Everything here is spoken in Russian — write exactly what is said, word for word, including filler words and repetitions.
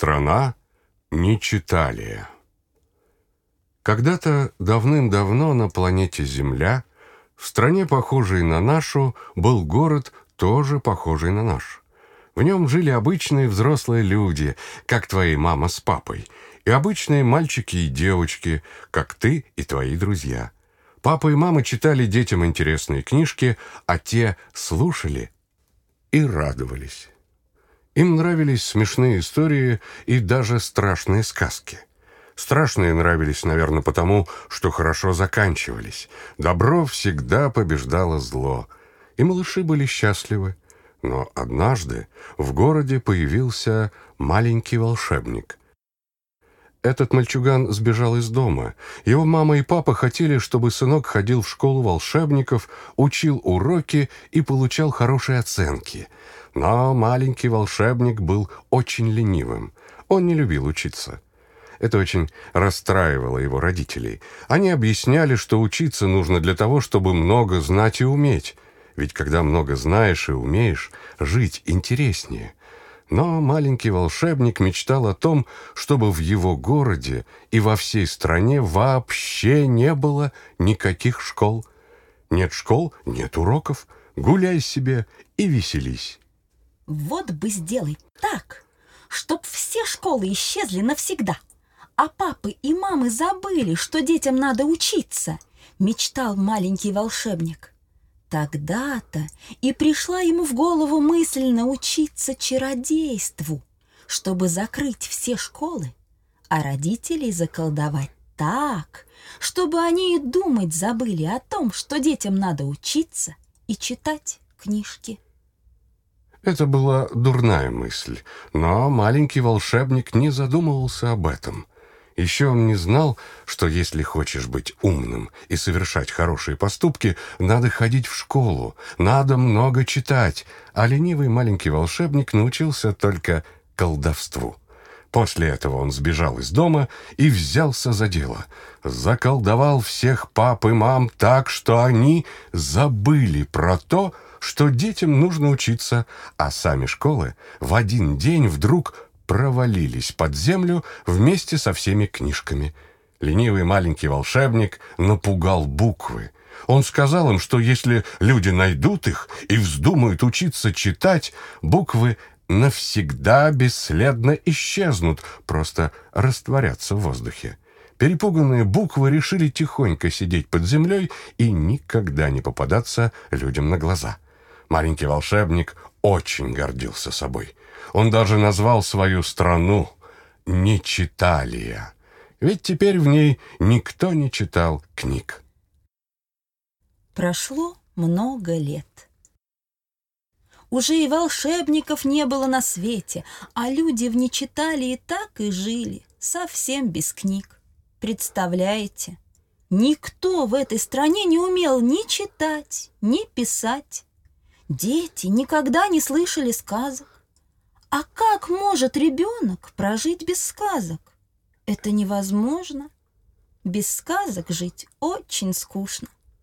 Страна Нечиталия. Когда-то давным-давно на планете Земля, в стране, похожей на нашу, был город, тоже похожий на наш. В нем жили обычные взрослые люди, как твои мама с папой, и обычные мальчики и девочки, как ты и твои друзья. Папа и мама читали детям интересные книжки, а те слушали и радовались. Им нравились смешные истории и даже страшные сказки. Страшные нравились, наверное, потому, что хорошо заканчивались. Добро всегда побеждало зло, и малыши были счастливы. Но однажды в городе появился маленький волшебник. Этот мальчуган сбежал из дома. Его мама и папа хотели, чтобы сынок ходил в школу волшебников, учил уроки и получал хорошие оценки. Но маленький волшебник был очень ленивым. Он не любил учиться. Это очень расстраивало его родителей. Они объясняли, что учиться нужно для того, чтобы много знать и уметь. Ведь когда много знаешь и умеешь, жить интереснее. Но маленький волшебник мечтал о том, чтобы в его городе и во всей стране вообще не было никаких школ. Нет школ, нет уроков, гуляй себе и веселись. Вот бы сделать так, чтоб все школы исчезли навсегда, а папы и мамы забыли, что детям надо учиться, мечтал маленький волшебник. Тогда-то и пришла ему в голову мысль научиться чародейству, чтобы закрыть все школы, а родителей заколдовать так, чтобы они и думать забыли о том, что детям надо учиться и читать книжки. Это была дурная мысль, но маленький волшебник не задумывался об этом. Еще он не знал, что если хочешь быть умным и совершать хорошие поступки, надо ходить в школу, надо много читать, а ленивый маленький волшебник научился только колдовству. После этого он сбежал из дома и взялся за дело. Заколдовал всех пап и мам так, что они забыли про то, что детям нужно учиться, а сами школы в один день вдруг провалились под землю вместе со всеми книжками. Ленивый маленький волшебник напугал буквы. Он сказал им, что если люди найдут их и вздумают учиться читать, буквы навсегда бесследно исчезнут, просто растворятся в воздухе. Перепуганные буквы решили тихонько сидеть под землей и никогда не попадаться людям на глаза. Маленький волшебник очень гордился собой. Он даже назвал свою страну Нечиталия, ведь теперь в ней никто не читал книг. Прошло много лет. Уже и волшебников не было на свете, а люди в Нечиталии так и жили, совсем без книг. Представляете, никто в этой стране не умел ни читать, ни писать. Дети никогда не слышали сказок. А как может ребенок прожить без сказок? Это невозможно. Без сказок жить очень скучно.